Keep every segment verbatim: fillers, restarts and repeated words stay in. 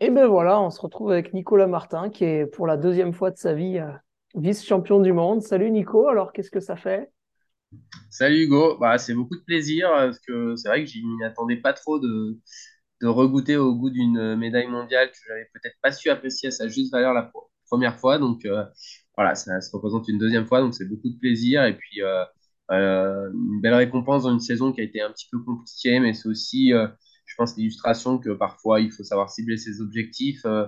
Et ben voilà, on se retrouve avec Nicolas Martin, qui est pour la deuxième fois de sa vie euh, vice-champion du monde. Salut Nico, alors qu'est-ce que ça fait? Salut Hugo, bah, c'est beaucoup de plaisir euh, parce que c'est vrai que je m'y attendais pas trop de, de regoûter au goût d'une euh, médaille mondiale que j'avais peut-être pas su apprécier à sa juste valeur la pro- première fois. Donc euh, voilà, ça se représente une deuxième fois, donc c'est beaucoup de plaisir et puis euh, euh, une belle récompense dans une saison qui a été un petit peu compliquée, mais c'est aussi, euh, je pense, l'illustration que parfois il faut savoir cibler ses objectifs. Euh,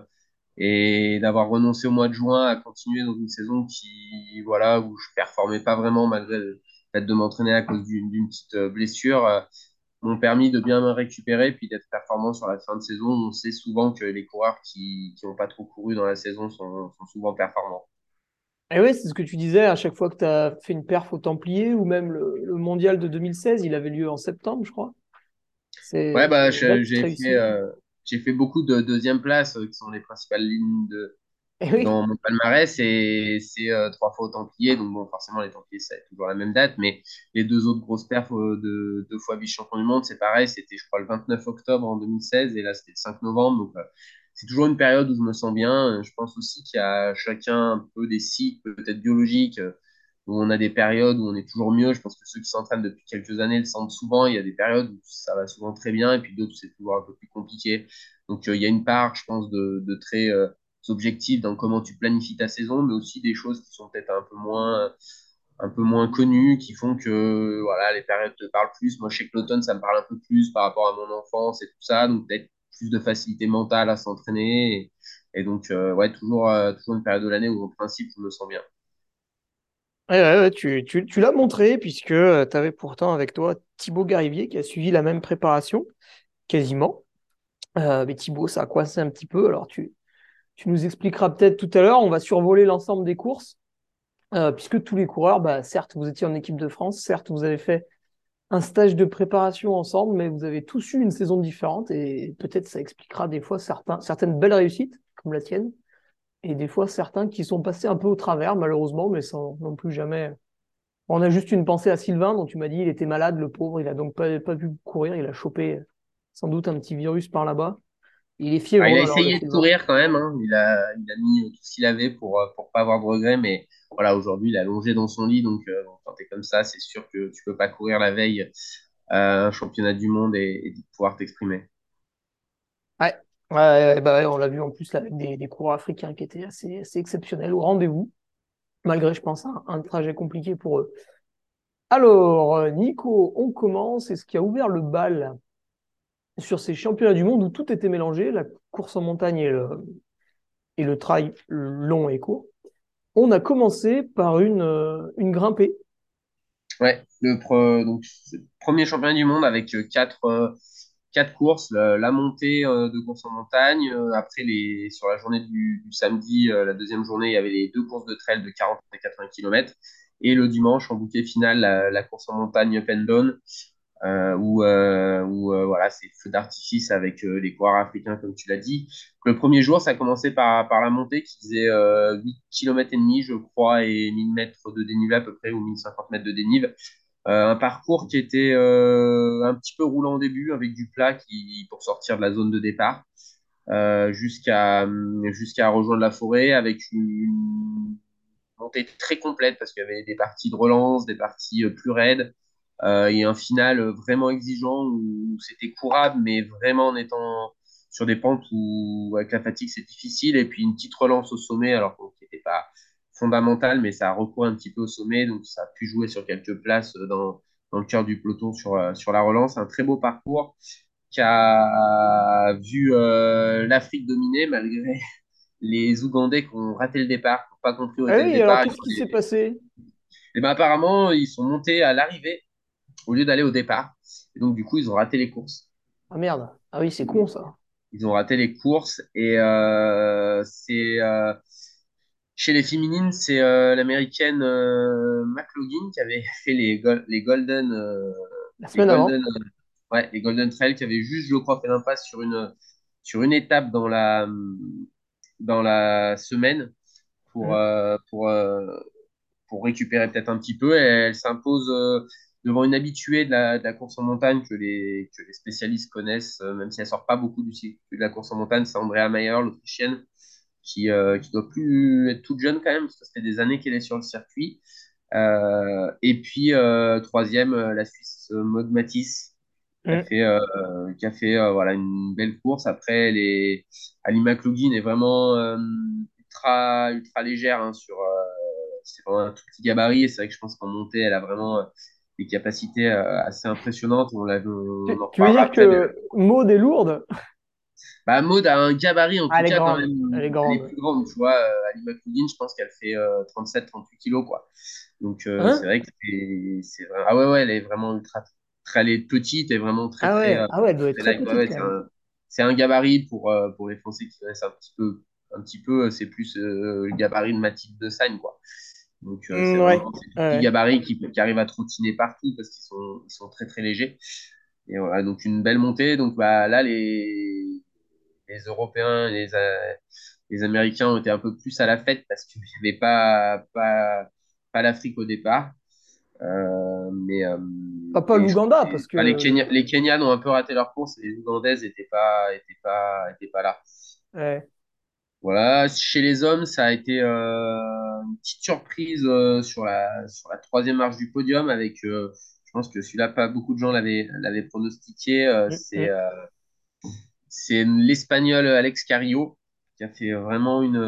et d'avoir renoncé au mois de juin à continuer dans une saison qui, voilà, où je performais pas vraiment malgré le fait de m'entraîner à cause d'une d'une petite euh, blessure, euh, m'ont permis de bien me récupérer puis d'être performant sur la fin de saison. On sait souvent que les coureurs qui qui ont pas trop couru dans la saison sont, sont souvent performants. Et oui, c'est ce que tu disais, à chaque fois que tu as fait une perf au Templier, ou même le, le mondial de deux mille seize, il avait lieu en septembre, je crois. Ouais, C'est bah, une belle je- petite j'ai fait, réussite. euh, j'ai fait beaucoup de deuxième place, euh, qui sont les principales lignes de, Et oui, dans mon palmarès, et c'est euh, trois fois au Templier. Donc, bon, forcément, les Templiers, c'est toujours la même date. Mais les deux autres grosses perfs euh, de deux fois vice-champion du monde, c'est pareil. C'était, je crois, le vingt-neuf octobre en deux mille seize. Et là, c'était le cinq novembre. Donc, euh, c'est toujours une période où je me sens bien. Je pense aussi qu'il y a chacun un peu des cycles, peut-être biologiques, euh, où on a des périodes où on est toujours mieux. Je pense que ceux qui s'entraînent depuis quelques années le sentent souvent. Il y a des périodes où ça va souvent très bien, et puis d'autres où c'est toujours un peu plus compliqué. Donc, euh, il y a une part, je pense, de, de très euh, objectifs dans comment tu planifies ta saison, mais aussi des choses qui sont peut-être un peu moins, un peu moins connues, qui font que voilà, les périodes te parlent plus. Moi, je sais que l'automne, ça me parle un peu plus par rapport à mon enfance et tout ça, donc peut-être plus de facilité mentale à s'entraîner. Et, et donc, euh, ouais, toujours, euh, toujours une période de l'année où, en principe, je me sens bien. ouais, ouais, ouais, tu, tu, tu l'as montré, puisque tu avais pourtant avec toi Thibaut Garivier qui a suivi la même préparation, quasiment. Euh, mais Thibaut, ça a coincé un petit peu, alors tu, tu nous expliqueras peut-être tout à l'heure. On va survoler l'ensemble des courses. Euh, puisque tous les coureurs, bah, certes, vous étiez en équipe de France, certes, vous avez fait un stage de préparation ensemble, mais vous avez tous eu une saison différente et peut-être ça expliquera des fois certains, certaines belles réussites, comme la tienne, et des fois certains qui sont passés un peu au travers, malheureusement, mais sans non plus jamais. On a juste une pensée à Sylvain, dont tu m'as dit il était malade, le pauvre, il a donc pas, pas pu courir, il a chopé sans doute un petit virus par là-bas. Il est Ah, il fiévreux a alors, le essayé de Sylvain. courir quand même, hein. Il a, il a mis euh, tout ce qu'il avait pour, euh, pour pas avoir de regrets, mais voilà, aujourd'hui, il est allongé dans son lit, donc euh, bon, quand t'es comme ça, c'est sûr que tu peux pas courir la veille euh, un championnat du monde et, et de pouvoir t'exprimer. Ouais, ouais, ouais, bah ouais, on l'a vu en plus là, avec des, des coureurs africains qui étaient assez, assez exceptionnels au rendez-vous, malgré, je pense, un, un trajet compliqué pour eux. Alors, euh, Nico, on commence. Et ce qui a ouvert le bal sur ces championnats du monde où tout était mélangé, la course en montagne et le, et le trail long et court, on a commencé par une, euh, une grimpée. Ouais, le pre- donc, c'est le premier championnat du monde avec euh, quatre, euh, quatre courses, la, la montée euh, de course en montagne. Euh, après, les, sur la journée du, du samedi, euh, la deuxième journée, il y avait les deux courses de trail de quarante et quatre-vingts kilomètres. Et le dimanche, en bouquet final, la, la course en montagne up and down, euh, où, euh, où euh, voilà, c'est feu d'artifice avec euh, les coureurs africains, comme tu l'as dit. Le premier jour, ça a commencé par, par la montée qui faisait euh, huit kilomètres et demi, je crois, et mille mètres de dénivelé à peu près, ou mille cinquante mètres de dénivelé. Euh, un parcours qui était euh, un petit peu roulant au début, avec du plat qui, pour sortir de la zone de départ, euh, jusqu'à jusqu'à rejoindre la forêt, avec une montée très complète, parce qu'il y avait des parties de relance, des parties euh, plus raides, euh, et un final euh, vraiment exigeant où c'était courable, mais vraiment en étant sur des pentes où avec la fatigue c'est difficile, et puis une petite relance au sommet, alors bon, qui n'était pas fondamentale, mais ça a recours un petit peu au sommet, donc ça a pu jouer sur quelques places euh, dans, dans le cœur du peloton sur, euh, sur la relance. Un très beau parcours qui a vu euh, l'Afrique dominer malgré les Ougandais qui ont raté le départ, qui n'ont pas compris où Ah était le oui, alors départ. qu'est-ce qui s'est passé? Et ben apparemment, ils sont montés à l'arrivée au lieu d'aller au départ. Et donc, du coup, ils ont raté les courses. Ah merde. Ah oui, c'est con ça. Ils ont raté les courses. Et euh, c'est euh, chez les féminines, c'est euh, l'américaine euh, McLaughlin qui avait fait les, go- les Golden, euh, La les semaine Golden, avant. euh, ouais, les Golden Trail, qui avait juste, je crois, fait l'impasse sur une, sur une étape dans la, dans la semaine pour, Mhm. euh, pour, euh, pour récupérer peut-être un petit peu. Et elle s'impose. Euh, devant une habituée de la, de la course en montagne que les, que les spécialistes connaissent, euh, même si elle sort pas beaucoup du circuit de la course en montagne, c'est Andrea Mayer, l'Autrichienne, qui, euh, qui doit plus être toute jeune quand même, parce que ça fait des années qu'elle est sur le circuit. Euh, et puis, euh, troisième, euh, la Suisse euh, Maud Matisse, qui a Mm. fait, euh, qui a fait euh, voilà, une belle course. Après, les... Ali McLaughlin est vraiment euh, ultra, ultra légère hein, sur. Euh, c'est vraiment un tout petit gabarit. Et c'est vrai que je pense qu'en montée, elle a vraiment euh, des capacités euh, assez impressionnantes. On, l'a- on Tu, en tu veux reparlera dire après. Mais que Maud est lourde? bah, Maud a un gabarit, en Ah, tout elle est cas, quand même. grande. Elle est Elle est grande. plus grande, tu vois. Euh, Ali McLaughlin, je pense qu'elle fait euh, trente-sept trente-huit kilos, quoi. Donc, euh, c'est Hein? vrai que c'est, c'est vrai. Ah ouais, ouais, elle est vraiment ultra, très, elle est petite et vraiment très, Ah très, ouais, euh, ah ouais, elle doit être très très light. Ouais, petite ouais, quand c'est même. un, c'est un gabarit pour, euh, pour les Français qui connaissent un petit peu, un petit peu, euh, c'est plus euh, le gabarit de Mathilde de Sagne, quoi. Donc, euh, c'est Mm, ouais, vraiment ces petits ouais. gabarits qui, qui arrivent à trottiner partout parce qu'ils sont, ils sont très, très légers. Et voilà, donc une belle montée. Donc, bah, là, les, les Européens, les, euh, les Américains ont été un peu plus à la fête parce qu'il n'y avait pas, pas, pas l'Afrique au départ. Euh, mais, euh, Pas, pas et je crois l'Ouganda, que les, parce que enfin, les, Kenya, le... les Kenyans ont un peu raté leur course et les Ougandaises n'étaient pas, étaient pas, étaient pas là. Ouais. Voilà, chez les hommes, ça a été euh, une petite surprise euh, sur la, sur la troisième marche du podium avec, euh, je pense que celui-là, pas beaucoup de gens l'avaient, l'avaient pronostiqué. Euh, Mm, c'est mm. euh, c'est l'Espagnol Alex Carrillo qui a fait vraiment une,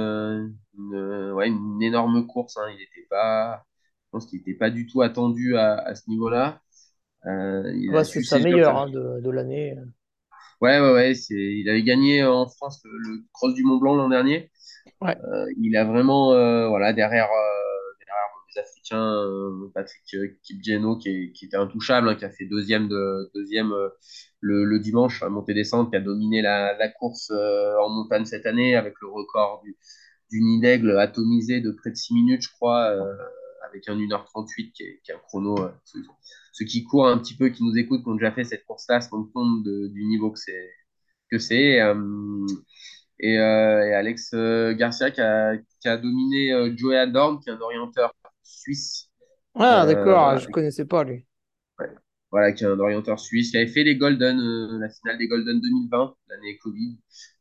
une, ouais, une énorme course. Hein. Il était pas, je pense qu'il n'était pas du tout attendu à, à ce niveau-là. Euh, Ah il bah, a c'est su sa saisir meilleure ça. hein, de, de l'année. Ouais, ouais, ouais. C'est, il avait gagné en France le, le Cross du Mont Blanc l'an dernier. Ouais. Euh, il a vraiment, euh, voilà, derrière, euh, derrière les Africains, euh, Patrick euh, Kipgeno qui, est- qui était intouchable, hein, qui a fait deuxième, de, deuxième euh, le, le dimanche à montée-descente, qui a dominé la, la course euh, en montagne cette année avec le record du, du nid d'aigle atomisé de près de six minutes, je crois, euh, avec un une heure trente-huit qui est, qui est un chrono. Euh, ceux, ceux qui courent un petit peu, qui nous écoutent, qui ont déjà fait cette course-là, se rendent compte de- du niveau que c'est. Que c'est. Euh, et, euh, et Alex euh, Garcia qui a, qui a dominé euh, Joey Adorn, qui est un orienteur suisse. Ah, Euh, d'accord, je avec- connaissais pas lui. ouais. Voilà, qui est un orienteur suisse. Il avait fait les Golden, euh, la finale des Golden deux mille vingt, l'année Covid,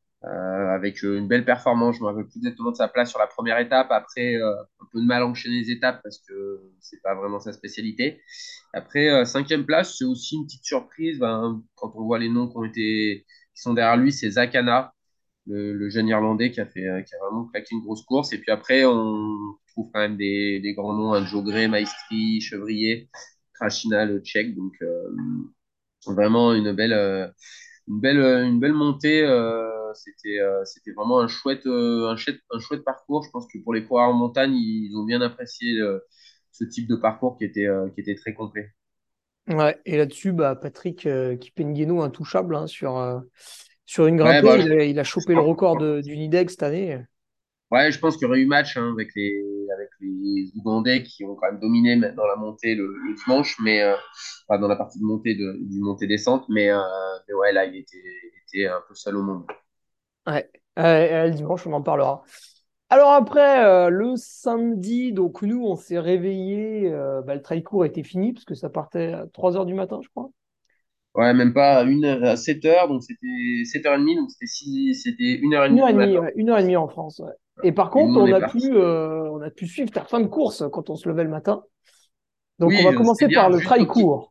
euh, avec euh, une belle performance. Je me rappelle plus exactement de sa place sur la première étape. Après, euh, un peu de mal à enchaîner les étapes parce que c'est pas vraiment sa spécialité. Après, euh, cinquième place, c'est aussi une petite surprise. Ben, quand on voit les noms qui ont été, qui sont derrière lui, c'est Zak Hanna, le, le jeune Irlandais qui a fait, euh, qui a vraiment claqué une grosse course. Et puis après, on trouve quand même des, des grands noms, hein, Joe Gray, Maestri, Chevrier, Krashina, le Tchèque. Donc, euh, vraiment une belle, euh, une belle, une belle montée. Euh, c'était, euh, c'était vraiment un chouette, euh, un chouette, un chouette parcours. Je pense que pour les coureurs en montagne, ils ont bien apprécié euh, ce type de parcours qui était, euh, qui était très complet. Ouais, et là-dessus, bah, Patrick euh, Kipengueno, intouchable hein, sur, euh, sur une Ouais, grimpée. bah, je, Il a, il a je chopé le pense, record de, du Nidec cette année. ouais, je pense qu'il y aurait eu match hein, avec les, avec les Ougandais qui ont quand même dominé dans la montée le, le dimanche, mais euh, enfin, dans la partie de montée de, du montée-descente. Mais, euh, mais ouais, là, il était, il était un peu seul au monde. Ouais, Euh, euh, le dimanche, on en parlera. Alors après, euh, le samedi, donc nous, on s'est réveillés. Euh, bah, le trail court était fini parce que ça partait à trois heures du matin, je crois. Ouais, même pas à, une, à sept heures, donc c'était sept heures trente, donc c'était six, c'était une heure Une trente heure et du demie, matin. ouais, une heure et demie en France. Ouais. Et par Et nous, contre, on on est a parti. pu, euh, on a pu suivre ta fin de course quand on se levait le matin. Donc on va Oui, euh, c'était commencer par bien, le juste trail au petit. court.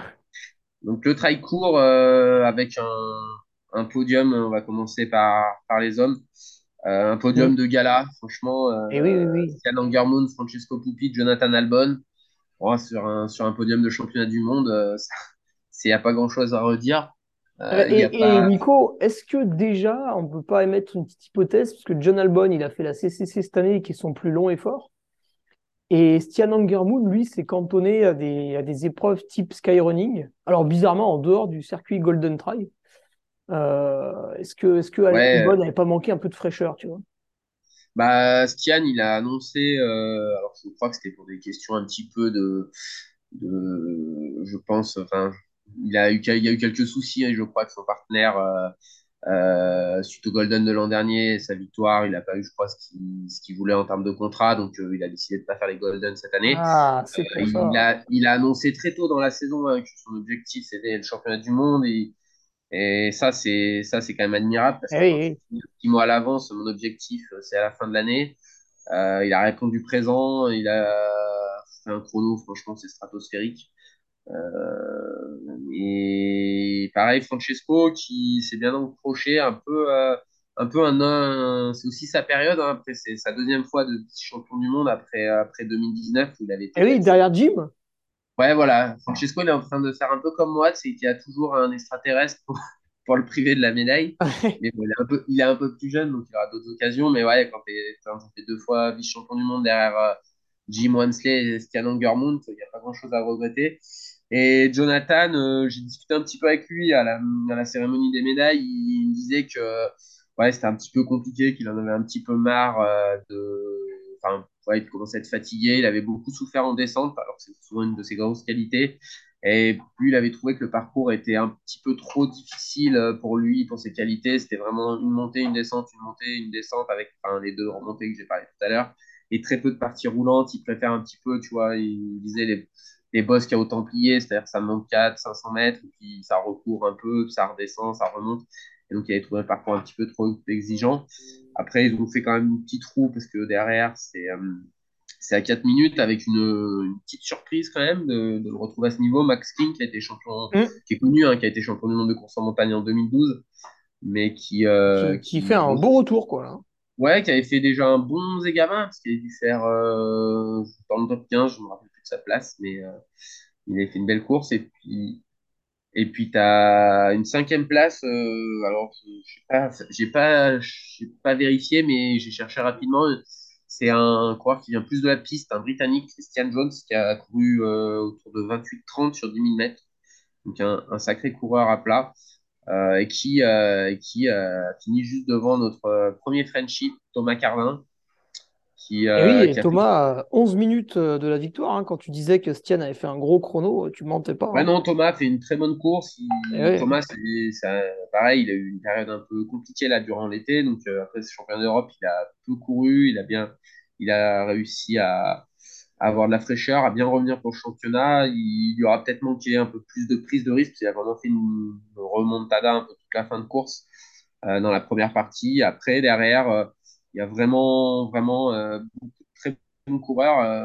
Donc le trail court euh, avec un, un podium, on va commencer par, par les hommes. Euh, un Mm. podium de gala, franchement. Euh, Et oui, oui, oui. Stian Angermund, Francesco Pupi, Jonathan Albon. Oh, sur un, sur un podium de championnat du monde, euh, ça- c'est y a pas grand-chose à redire. Euh, Euh, Il y a Et, et pas. Nico, est-ce que déjà, on peut pas émettre une petite hypothèse, parce que John Albon, il a fait la C C C cette année, qui est son plus long effort, et Stian Angermund, lui, s'est cantonné à des, à des épreuves type skyrunning, alors bizarrement en dehors du circuit Golden Trail. Euh, est-ce que, est-ce que Albon Ouais, n'avait pas manqué un peu de fraîcheur, tu vois? bah Stian, il a annoncé. Euh, alors je crois que c'était pour des questions un petit peu de, de je pense. Enfin, il a eu, il y a eu quelques soucis, hein, je crois, que son partenaire. Euh, Euh, suite au Golden de l'an dernier, sa victoire, il n'a pas eu, je crois, ce qu'il ce qu'il voulait en termes de contrat, donc euh, il a décidé de ne pas faire les Golden cette année. Ah, Euh, c'est pour il ça. a, il a annoncé très tôt dans la saison hein, que son objectif c'était le championnat du monde et, et ça c'est ça c'est quand même admirable parce Eh que oui, quand tu oui. dis six mois à l'avance, mon objectif euh, c'est à la fin de l'année. Euh, il a répondu présent, il a fait un chrono, franchement c'est stratosphérique. Euh, et pareil, Francesco qui s'est bien accroché un peu, euh, un peu un, un- c'est aussi sa période. Hein, après, c'est sa deuxième fois de champion du monde après, après deux mille dix-neuf où il avait été Eh oui, qualifié. derrière Jim. Ouais, voilà. Francesco, il est en train de faire un peu comme moi, c'est qu'il y a toujours un extraterrestre pour, pour le priver de la médaille. Mais bon, il est un peu, il est un peu plus jeune, donc il aura d'autres occasions. Mais ouais, quand tu es deux fois vice-champion du monde derrière euh, Jim Wansley et Stian Angermund, il n'y a pas grand-chose à regretter. Et Jonathan, euh, j'ai discuté un petit peu avec lui à la, à la cérémonie des médailles. Il, me disait que ouais, c'était un petit peu compliqué, qu'il en avait un petit peu marre euh, de. Enfin, ouais, il commençait à être fatigué. Il avait beaucoup souffert en descente, alors que c'est souvent une de ses grosses qualités. Et puis, il avait trouvé que le parcours était un petit peu trop difficile euh, pour lui, pour ses qualités. C'était vraiment une montée, une descente, une montée, une descente, avec enfin, les deux remontées que j'ai parlé tout à l'heure. Et très peu de parties roulantes. Il préfère un petit peu, tu vois, il disait les, les bosses qu'il y a au Templier, c'est-à-dire que ça monte quatre, cinq cents mètres, puis ça recourt un peu, puis ça redescend, ça remonte. Et donc, il avait trouvé le parcours un petit peu trop exigeant. Après, ils ont fait quand même une petite roue parce que derrière, c'est euh, c'est à quatre minutes avec une, une petite surprise quand même de, de le retrouver à ce niveau. Max King, qui a été champion, Hmm. qui est connu, hein, qui a été champion du monde de course en montagne en deux mille douze, mais qui, euh, Qui, qui fait qui, un bon, beau retour, quoi, là. ouais, qui avait fait déjà un bon Zegama, parce qu'il a dû faire euh, dans le top quinze, je ne me rappelle plus de sa place, mais euh, il avait fait une belle course. Et puis, et puis, tu as une cinquième place. Euh, alors, je sais pas, j'ai pas, j'ai pas vérifié, mais j'ai cherché rapidement. C'est un coureur qui vient plus de la piste, un Britannique, Christian Jones, qui a couru euh, autour de vingt-huit trente sur dix mille mètres. Donc, un, un sacré coureur à plat. Euh, et qui, euh, qui euh, a fini juste devant notre euh, premier Frenchie, Thomas Carlin, qui, Et oui, euh, et qui a fait. Thomas, euh, onze minutes euh, de la victoire, hein, quand tu disais que Stian avait fait un gros chrono, euh, tu mentais pas. Ouais, Hein. non, Thomas fait une très bonne course. Et Il- oui. Thomas, c'est ça- pareil, il a eu une période un peu compliquée là durant l'été. Donc, euh, après ce championnat d'Europe, il a peu couru. Il a bien, il a réussi à, à avoir de la fraîcheur, à bien revenir pour le championnat. Il, il lui aura peut-être manqué un peu plus de prise de risque. Il a vraiment fait une, une remontada un peu toute la fin de course euh, dans la première partie. Après, derrière, euh, il y a vraiment, vraiment euh, beaucoup de très bons coureurs. Euh,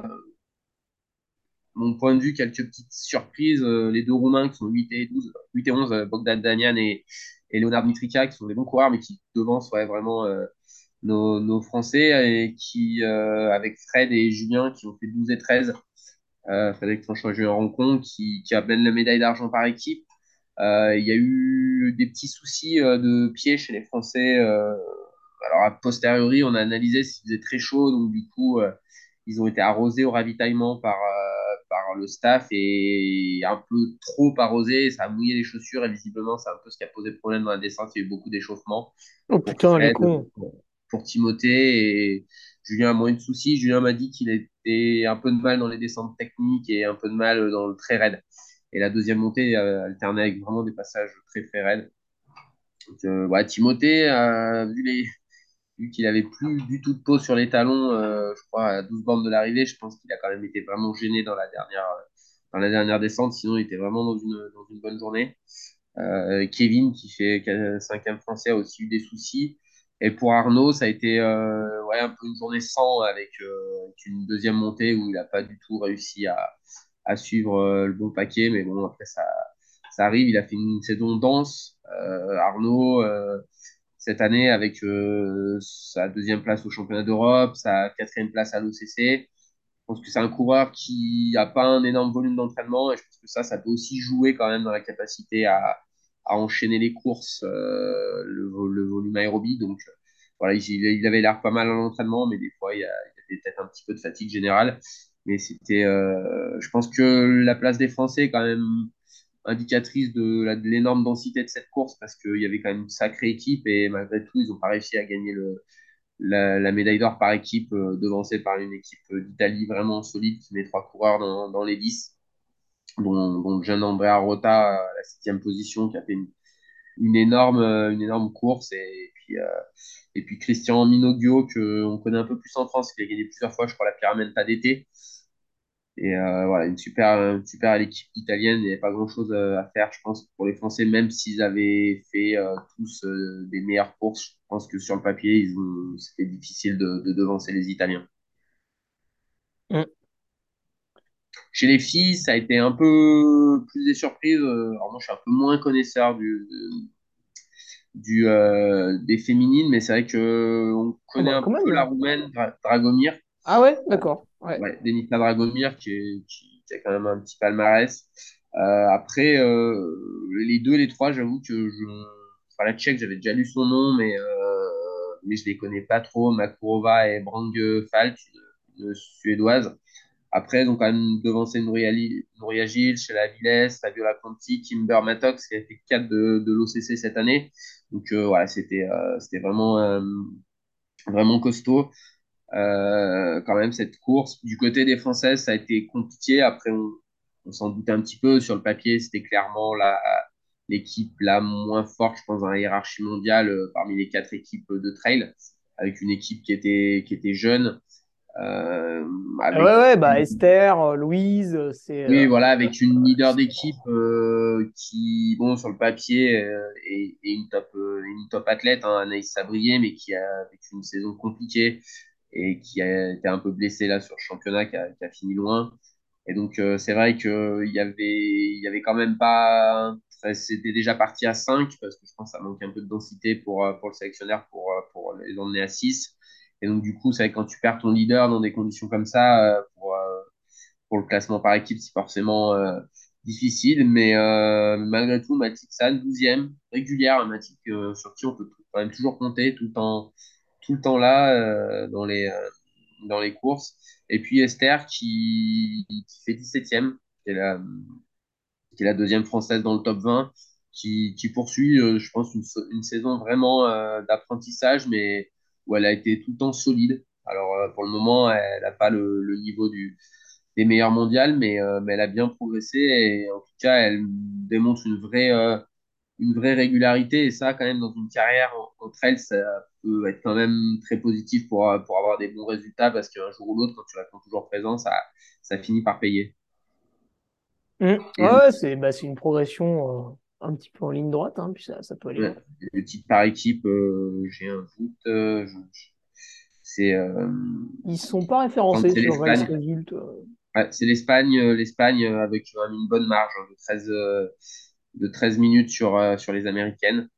mon point de vue, quelques petites surprises. Euh, les deux Roumains qui sont huit et douze, huit et onze, euh, Bogdan Danian et, et Leonard Mitrica, qui sont des bons coureurs, mais qui devancent ouais, vraiment euh, nos, nos Français, et qui, euh, avec Fred et Julien, qui ont fait douze et treize, euh, Frédéric Franchon et Julien Roncon, qui, qui amènent la médaille d'argent par équipe. Euh, Il y a eu des petits soucis euh, de pied chez les Français. Euh, alors, a posteriori, on a analysé s'il faisait très chaud, donc du coup, euh, ils ont été arrosés au ravitaillement par, euh, par le staff et un peu trop arrosés. Ça a mouillé les chaussures et visiblement, c'est un peu ce qui a posé problème dans la descente. Il y a eu beaucoup d'échauffement Oh pour putain, les Fred, cons. pour, pour Timothée et Julien a moins de soucis. Julien m'a dit qu'il était un peu de mal dans les descentes techniques et un peu de mal dans le très raide. Et la deuxième montée euh, alternée avec vraiment des passages très très raides. Donc, euh, ouais, Timothée, euh, vu les, vu qu'il avait plus du tout de peau sur les talons, euh, je crois, à douze bornes de l'arrivée, je pense qu'il a quand même été vraiment gêné dans la dernière, dans la dernière descente. Sinon, il était vraiment dans une, dans une bonne journée. Euh, Kevin, qui fait cinquième français, a aussi eu des soucis. Et pour Arnaud, ça a été euh, ouais, un peu une journée sans avec, euh, avec une deuxième montée où il n'a pas du tout réussi à, à suivre euh, le bon paquet. Mais bon, après, ça, ça arrive. Il a fait une saison dense. Euh, Arnaud, euh, cette année avec euh, sa deuxième place au championnat d'Europe, sa quatrième place à l'O C C. Je pense que c'est un coureur qui n'a pas un énorme volume d'entraînement et je pense que ça, ça peut aussi jouer quand même dans la capacité à, à enchaîner les courses, euh, le, le, volume aérobie. Donc euh, voilà, il, il avait l'air pas mal en entraînement, mais des fois, il y, a, il y avait peut-être un petit peu de fatigue générale. Mais c'était, euh, je pense que la place des Français est quand même indicatrice de, la, de l'énorme densité de cette course parce qu'il y avait quand même une sacrée équipe et malgré tout, ils n'ont pas réussi à gagner le, la, la médaille d'or par équipe, euh, devancée par une équipe d'Italie vraiment solide qui met trois coureurs dans, dans les dix, dont, dont le jeune Andrea Rota à la septième position qui a fait une, une énorme, euh, une énorme course. Et, puis, euh, et puis Christian Minoguio, qu'on connaît un peu plus en France, qui a gagné plusieurs fois, je crois, la Pyramenta d'été. Et euh, voilà, une super, une super à l'équipe italienne. Il n'y avait pas grand-chose euh, à faire, je pense, pour les Français, même s'ils avaient fait euh, tous euh, des meilleures courses. Je pense que sur le papier, ils ont, c'était difficile de, de devancer les Italiens. Mm. Chez les filles, ça a été un peu plus des surprises. Euh, Alors moi, je suis un peu moins connaisseur du, du, euh, des féminines, mais c'est vrai que on Ah connaît bah un quand même, peu la là. roumaine Dra- Dragomir, Ah ouais, d'accord. Ouais. ouais, Denisa Dragomir, qui, est- qui, qui a quand même un petit palmarès. Euh, après, euh, les deux et les trois, j'avoue que je, enfin, la Tchèque, j'avais déjà lu son nom, mais, euh, mais je les connais pas trop. Makurova et Brang Falk, une, une suédoise. Après, ils ont quand même devancé Nouria, Li- Nouria Gilles, Sheila Viles, Fabiola Conti, Kimber Mattox, qui a fait quatre de, de l'O C C cette année. Donc euh, voilà, c'était euh, c'était vraiment, euh, vraiment costaud. Euh, quand même, cette course. Du côté des Françaises, ça a été compliqué. Après, on, on s'en doutait un petit peu. Sur le papier, c'était clairement la, l'équipe la moins forte, je pense, dans la hiérarchie mondiale euh, parmi les quatre équipes de trail, avec une équipe qui était, qui était jeune, euh, Ah ouais, avec ouais, bah Esther, euh, Louise, euh, c'est. oui, euh, voilà, avec une leader c'est- d'équipe euh, qui, bon, sur le papier, euh, est, est une top, euh, une top athlète, hein, Anaïs Sabrier, mais qui a vécu une saison compliquée et qui a été un peu blessée là sur le championnat, qui a, qui a fini loin. Et donc, euh, c'est vrai qu'il y avait, il y avait quand même pas. Ça, c'était déjà parti à cinq parce que je pense que ça manque un peu de densité pour, euh, pour le sélectionneur pour, euh, pour les emmener à six. Et donc, du coup, c'est vrai que quand tu perds ton leader dans des conditions comme ça, euh, pour, euh, pour le classement par équipe, c'est forcément euh, difficile. Mais euh, malgré tout, Mathilde San, douzième, régulière, hein, Mathilde, euh, sur qui on peut quand même toujours compter tout le temps, tout le temps là euh, dans, les, euh, dans les courses. Et puis Esther qui, qui fait dix-septième, qui est la, qui est la deuxième française dans le top vingt, qui, qui poursuit, euh, je pense, une, une saison vraiment euh, d'apprentissage, mais où elle a été tout le temps solide. Alors, euh, pour le moment, elle n'a pas le, le niveau du, des meilleures mondiales, mais, euh, mais elle a bien progressé et en tout cas, elle démontre une vraie, euh, une vraie régularité. Et ça, quand même, dans une carrière en- entre elles, ça peut être quand même très positif pour, euh, pour avoir des bons résultats parce qu'un jour ou l'autre, quand tu la prends toujours présent, ça, ça finit par payer. Mm. Ouais, Et ouais, c'est bah, c'est une progression euh, un petit peu en ligne droite, hein, puis ça, ça peut aller ouais, loin. le titre par équipe, euh, j'ai un doute. Euh, je- je- c'est euh, Ils sont pas quand référencés c'est sur Race l'Espagne. Result. euh. Ouais, c'est l'Espagne, euh, l'Espagne euh, avec quand même une bonne marge hein, de treize euh, de treize minutes sur, euh, sur les Américaines.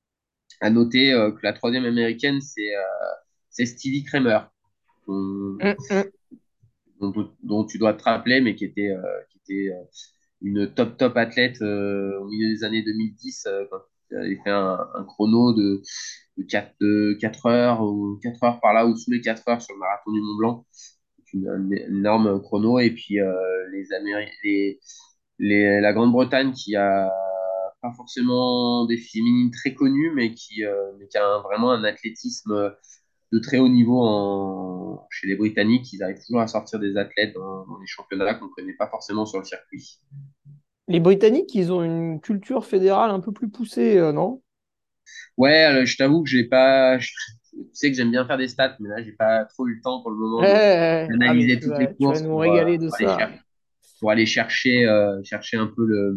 À noter euh, que la troisième américaine, c'est euh, c'est Stevie Kramer, dont, Mm, mm. dont- dont tu dois te rappeler, mais qui était, euh, qui était euh, une top top athlète euh, au milieu des années deux mille dix, euh, quand il avait fait un, un chrono de, de, quatre, de quatre heures ou quatre heures par là, ou sous les quatre heures sur le marathon du Mont Blanc. C'est une, un énorme chrono. Et puis euh, les, Améri- les, les, la Grande-Bretagne qui a pas forcément des féminines très connues, mais qui, euh, mais qui a un- vraiment un athlétisme de très haut niveau en, chez les Britanniques. Ils arrivent toujours à sortir des athlètes dans, dans les championnats qu'on ne connaît pas forcément sur le circuit. Les Britanniques, ils ont une culture fédérale un peu plus poussée, euh, non? Ouais, euh, je t'avoue que j'ai pas. Je, tu sais que j'aime bien faire des stats, mais là, j'ai pas trop eu le temps pour le Ouais, moment ouais, de ouais. Ah, mais d'analyser tu toutes les vas, tu vas courses nous pour, euh, régaler de pour aller ça. chercher, pour aller chercher, euh, chercher un peu le,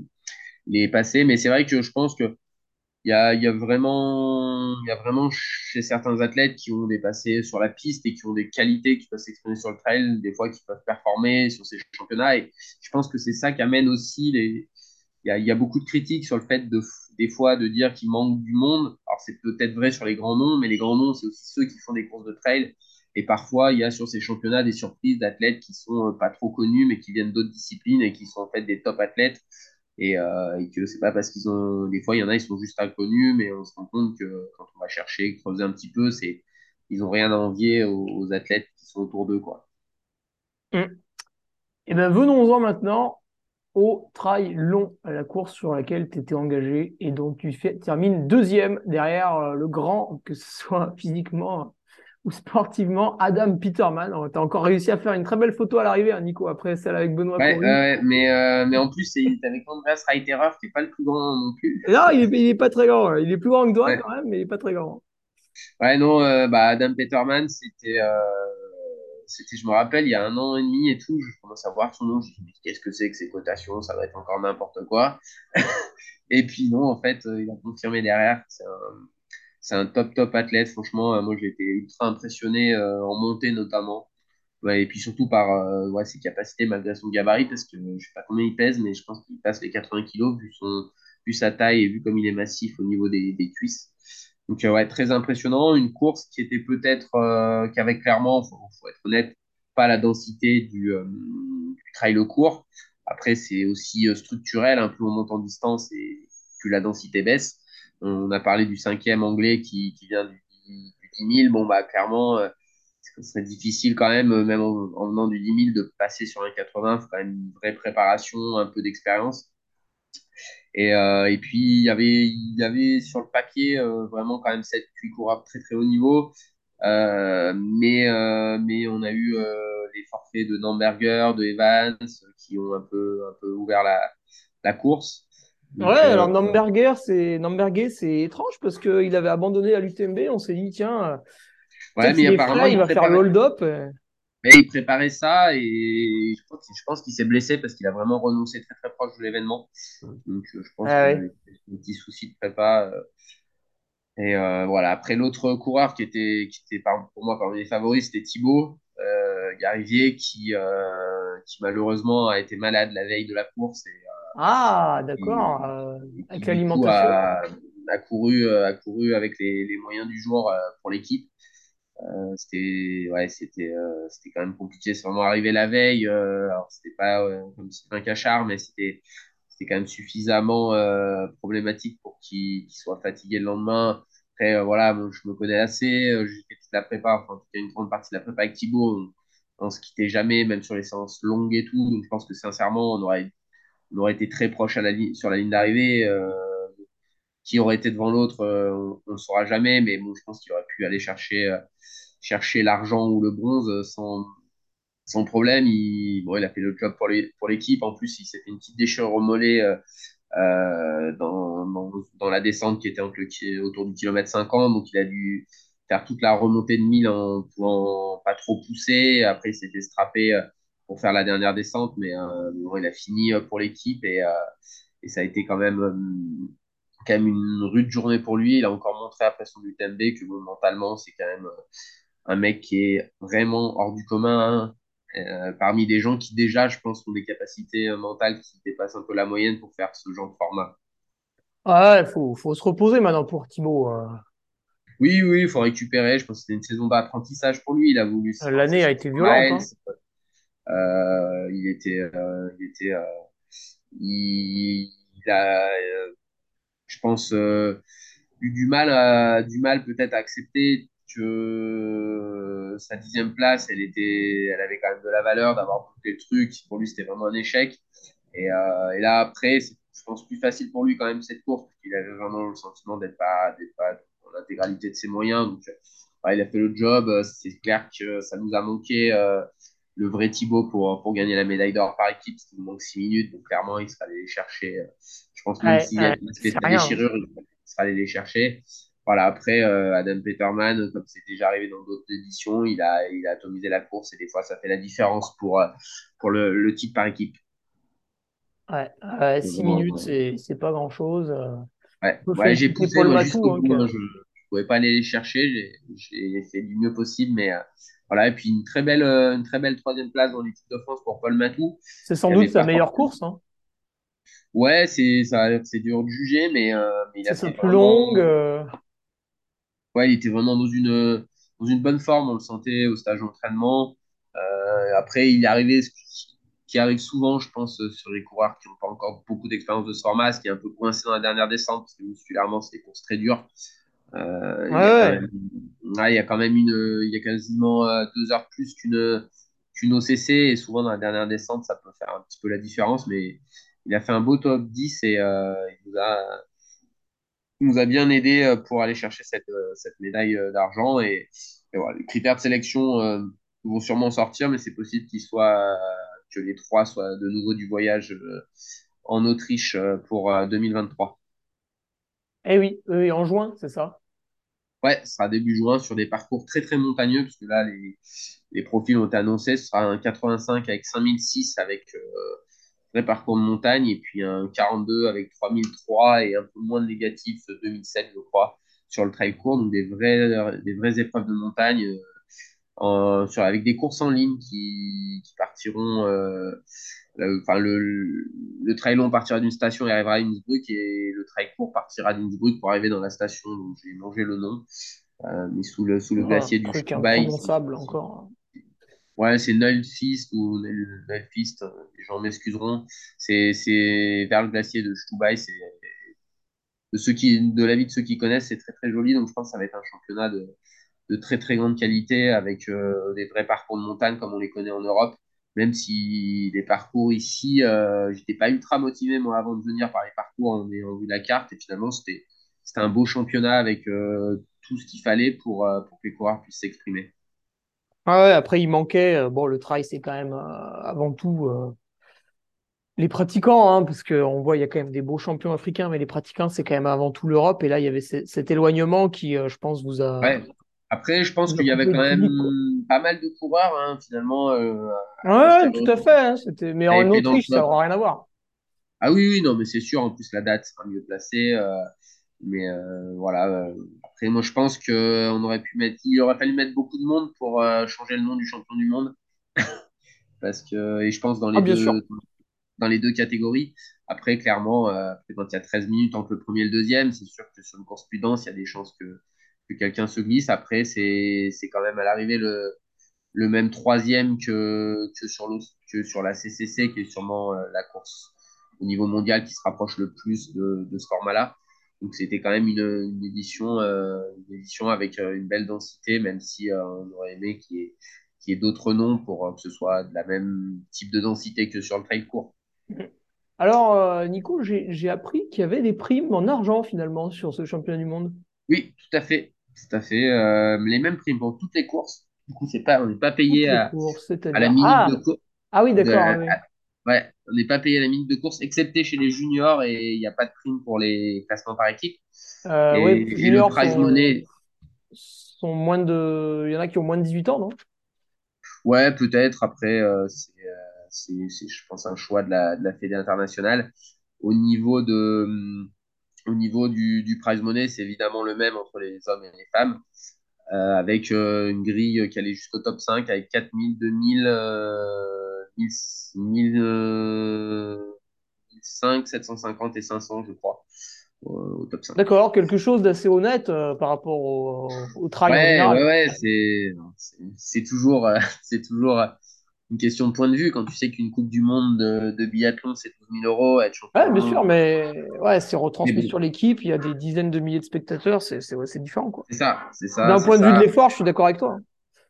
les passés. Mais c'est vrai que je pense que il y a, il y a vraiment, il y a vraiment chez certains athlètes qui ont des passés sur la piste et qui ont des qualités qui peuvent s'exprimer sur le trail, des fois qui peuvent performer sur ces championnats. Et je pense que c'est ça qui amène aussi les. Il y a, il y a beaucoup de critiques sur le fait de, des fois de dire qu'il manque du monde. Alors c'est peut-être vrai sur les grands noms, mais les grands noms, c'est aussi ceux qui font des courses de trail. Et parfois, il y a sur ces championnats des surprises d'athlètes qui sont euh, pas trop connus, mais qui viennent d'autres disciplines et qui sont en fait des top athlètes et, euh, et que c'est pas parce qu'ils ont des fois il y en a ils sont juste inconnus mais on se rend compte que quand on va chercher creuser un petit peu c'est ils ont rien à envier aux, aux athlètes qui sont autour d'eux quoi. Mm. Eh bien, venons-en maintenant au trail long, à la course sur laquelle tu étais engagé et dont tu fais, termines deuxième derrière euh, le grand, que ce soit physiquement ou sportivement Adam Peterman. Tu as encore réussi à faire une très belle photo à l'arrivée, hein, Nico, après celle avec Benoît Ouais, Coury. euh, mais, euh, mais en plus, c'est avec Andreas Reiterer, qui n'est pas le plus grand non plus. Non, il est, il est pas très grand. Il est plus grand que toi Ouais, quand même, mais il est pas très grand. ouais non, euh, bah, Adam Peterman, c'était, euh, c'était, je me rappelle, il y a un an et demi et tout, je commence à voir son nom, je me dis, mais qu'est-ce que c'est que ces cotations, ça va être encore n'importe quoi. Et puis non, en fait, euh, il a confirmé derrière, c'est un, c'est un top, top athlète, franchement, euh, moi j'ai été ultra impressionné euh, en montée notamment. Ouais, et puis surtout par euh, ouais, ses capacités malgré son gabarit, parce que je sais pas combien il pèse, mais je pense qu'il passe les quatre-vingts kilos vu, son, vu sa taille et vu comme il est massif au niveau des, des cuisses. Donc euh, ouais, très impressionnant. Une course qui était peut-être, euh, qui avait clairement, faut, faut être honnête, pas la densité du, euh, du trail court. Après, c'est aussi euh, structurel, un peu on monte en distance et plus la densité baisse. On a parlé du cinquième anglais qui, qui vient du, du dix mille. Bon, bah clairement, euh, ce serait difficile quand même, euh, même en, en venant du dix mille, de passer sur un quatre-vingts. Il faut quand même une vraie préparation, un peu d'expérience. Et, euh, et puis, il y avait, il y avait sur le papier euh, vraiment quand même sept huit coureurs très très haut niveau. Euh, mais, euh, mais on a eu euh, les forfaits de Namberger, de Evans, qui ont un peu, un peu ouvert la, la course. Ouais, Donc, euh, alors Namberger, c'est Namberger, c'est étrange parce qu'il avait abandonné à l'U T M B. On s'est dit, tiens, euh, ouais, peut-être mais il est apparemment, frais, il il va faire le préparait, hold-up. euh. mais il préparait ça et je pense, je pense qu'il s'est blessé parce qu'il a vraiment renoncé très très proche de l'événement. Donc, euh, je pense Ah qu'il y a ouais. eu des petits soucis de prépa. euh, Et euh, voilà. Après, l'autre coureur qui était, qui était par- pour moi parmi les favoris, c'était Thibaut euh, Garivier, qui, euh, qui malheureusement a été malade la veille de la course et, Ah, et- d'accord. euh, et qui avec du coup l'alimentation. a, a couru, euh, a couru avec les, les moyens du jour euh, pour l'équipe. Euh, c'était ouais, c'était euh, c'était quand même compliqué. C'est vraiment arrivé la veille. Euh, alors c'était pas euh, comme Sylvain Cachard, mais c'était c'était quand même suffisamment euh, problématique pour qu'il qu'il soit fatigué le lendemain. Après euh, voilà, bon, je me connais assez. Euh, j'ai fait toute la prépa, enfin en tout cas une grande partie de la prépa avec Thibaut. On, on se quittait jamais, même sur les séances longues et tout. Donc je pense que sincèrement, on aurait on aurait été très proche à la ligne sur la ligne d'arrivée. Euh, qui aurait été devant l'autre, euh, on ne le saura jamais, mais bon, je pense qu'il aurait pu aller chercher, euh, chercher l'argent ou le bronze euh, sans, sans problème. Il, bon, il a fait le job pour les, pour l'équipe. En plus, il s'est fait une petite déchirure au mollet euh, euh, dans, dans, dans la descente qui était entre le, qui- autour du kilomètre cinquante. Donc, il a dû faire toute la remontée de mille en pouvant pas trop pousser. Après, il s'est fait strapper euh, pour faire la dernière descente, mais euh, bon, il a fini euh, pour l'équipe et, euh, et ça a été quand même, euh, quand même une rude journée pour lui. Il a encore montré après son U T M B que bon, mentalement, c'est quand même euh, un mec qui est vraiment hors du commun, hein. Euh, parmi des gens qui déjà, je pense, ont des capacités euh, mentales qui dépassent un peu la moyenne pour faire ce genre de format. Ah, il faut, faut se reposer maintenant pour Thibaut. euh. Oui, oui, il faut récupérer. Je pense que c'était une saison d'apprentissage pour lui. Il a voulu se lancer L'année a sur été cent violente, miles. hein. Euh, il était, euh, il était, euh, il, il a, euh, je pense, euh, eu du mal à, du mal peut-être à accepter que sa dixième place, elle était, elle avait quand même de la valeur d'avoir bouclé le truc. Pour lui, c'était vraiment un échec. Et, euh, et là, après, c'est, je pense, plus facile pour lui quand même cette course, parce qu'il avait vraiment le sentiment d'être pas, d'être pas dans l'intégralité de ses moyens. Donc, euh, ouais, il a fait le job. Euh, C'est clair que ça nous a manqué euh, le vrai Thibaut pour, pour gagner la médaille d'or par équipe, parce qu'il nous manque six minutes. Donc, clairement, il sera allé les chercher. euh, Je pense même Ouais, s'il a ouais, fait c'est sa rien, hein. déchirure, il sera allé les chercher. Voilà, après, euh, Adam Peterman, comme c'est déjà arrivé dans d'autres éditions, il a, il a atomisé la course et des fois, ça fait la différence pour, euh, pour le, le titre par équipe. Ouais, ouais, C'est six minutes, vraiment, c'est c'est pas grand-chose. euh. ouais, On peut ouais, j'ai féliciter poussé Paul moi Matou, jusqu'au hein, bout, qui hein. a- Je, je pouvais pas aller les chercher. J'ai, j'ai fait du mieux possible, mais euh, voilà. Et puis une très belle, euh, une très belle troisième place dans l'équipe de France pour Paul Matou, c'est sans qui doute avait sa pas meilleure forcément. course, hein. Ouais, c'est ça, c'est dur de juger, mais euh, mais il C'est a sa fait plus longue. vraiment. euh. Ouais, il était vraiment dans une dans une bonne forme. On le sentait au stage d'entraînement. Euh, après, il est arrivé ce qui qui arrive souvent, je pense, euh, sur les coureurs qui n'ont pas encore beaucoup d'expérience de ce format, ce qui est un peu coincé dans la dernière descente, parce que musculairement, c'est des courses très dures. Euh, Ouais, il y a quand ouais. même, ouais, il y a quand même une, il y a quasiment euh, deux heures plus qu'une qu'une O C C, et souvent dans la dernière descente, ça peut faire un petit peu la différence, mais il a fait un beau top dix et euh, il nous a, il nous a bien aidé euh, pour aller chercher cette, euh, cette médaille euh, d'argent et, et voilà, les critères de sélection euh, vont sûrement sortir, mais c'est possible qu'ils soient, euh, que les trois soient de nouveau du voyage euh, en Autriche euh, pour euh, deux mille vingt-trois. Eh oui, oui, en juin, c'est ça. Ouais, ce sera début juin sur des parcours très très montagneux, parce que là, les, les profils ont été annoncés. Ce sera un quatre-vingt-cinq avec cinq mille six avec euh, vrai parcours de montagne, et puis un quarante-deux avec trois mille trois et un peu moins de négatifs, deux mille sept, je crois, sur le trail court. Donc des vraies, des vraies épreuves de montagne euh, en- sur, avec des courses en ligne qui, qui partiront. Euh, le- Enfin, le, le trail long partira d'une station et arrivera à Innsbruck, et le trail court partira d'Innsbruck pour arriver dans la station. Donc j'ai mangé le nom. Euh, mais sous le, sous le Un glacier du truc Stubai. imprononçable encore. Ouais, c'est Nullfist ou Nullfist, les gens m'excuseront. C'est, c'est vers le glacier de Stubai. C'est de ceux qui, de l'avis de ceux qui connaissent, c'est très très joli. Donc je pense que ça va être un championnat de, de très très grande qualité avec euh, des vrais parcours de montagne comme on les connaît en Europe. Même si les parcours ici, euh, j'étais pas ultra motivé moi avant de venir par les parcours en ayant vu la carte, et finalement c'était c'était un beau championnat avec euh, tout ce qu'il fallait pour, euh, pour que les coureurs puissent s'exprimer. Ah ouais, après, il manquait. euh, bon, le trail, c'est quand même euh, avant tout euh, les pratiquants, hein, parce qu'on voit, il y a quand même des beaux champions africains, mais les pratiquants, c'est quand même avant tout l'Europe. Et là, il y avait ce- cet éloignement qui, euh, je pense, vous a, Ouais. Après, je pense vous a qu'il y avait coupé quand du même public, quoi. pas mal de coureurs, hein, finalement, euh, Ouais, à ouais, s'inscrire tout au à fait, hein, c'était... Mais à en épée dans le Autriche, ça top. n'aura rien à voir. Ah oui, oui, non, mais c'est sûr, en plus la date sera mieux placée. euh, mais euh, voilà. euh, Après, moi, je pense que on aurait pu mettre, il aurait fallu mettre beaucoup de monde pour euh, changer le nom du champion du monde, parce que, et je pense dans Ah, les bien sûr. deux, dans les deux catégories. Après, clairement, euh, après, quand il y a treize minutes entre le premier et le deuxième, c'est sûr que sur une course plus dense, il y a des chances que, que quelqu'un se glisse. Après, c'est, c'est quand même à l'arrivée le le même troisième que, que, sur, le, que sur la C C C, qui est sûrement euh, la course au niveau mondial qui se rapproche le plus de, de ce format-là. Donc c'était quand même une, une édition, euh, une édition avec euh, une belle densité, même si euh, on aurait aimé qu'il y ait, qu'il y ait d'autres noms pour euh, que ce soit de la même type de densité que sur le trail court. Alors, euh, Nico, j'ai j'ai appris qu'il y avait des primes en argent, finalement, sur ce championnat du monde. Oui, tout à fait. Tout à fait. Euh, les mêmes primes pour toutes les courses. Du coup, c'est pas, on n'est pas Toutes payé les à, courses, à la c'est-à-dire... minute de Ah, course. ah oui, De, d'accord, à- oui. à- ouais, on n'est pas payé à la minute de course, excepté chez les juniors, et il n'y a pas de prime pour les classements par équipe. Euh, Et, ouais, et le juniors prize sont, money, sont moins de... Il y en a qui ont moins de dix-huit ans, non? ouais, peut-être. Après, euh, c'est, euh, c'est, c'est, je pense, un choix de la, de la Fédé internationale. Au niveau de, hum, au niveau du, du prize money, c'est évidemment le même entre les hommes et les femmes, euh, avec euh, une grille qui allait jusqu'au top cinq avec quatre mille, deux mille, euh, mille, mille, euh, mille cinq, sept cent cinquante et cinq cents, je crois, au, au top cinq. D'accord, quelque chose d'assez honnête euh, par rapport au, au trail en Ouais, ouais, général. ouais, c'est, c'est c'est toujours, euh, c'est toujours euh, une question de point de vue. Quand tu sais qu'une Coupe du Monde de, de biathlon, c'est douze mille euros, être champion Ouais, du bien monde. sûr, mais ouais, c'est Mais retransmis bon, sur l'équipe, il y a des dizaines de milliers de spectateurs, c'est c'est ouais, c'est différent, quoi. c'est ça, c'est ça, D'un c'est point de vue de ça. l'effort, je suis d'accord avec toi, hein.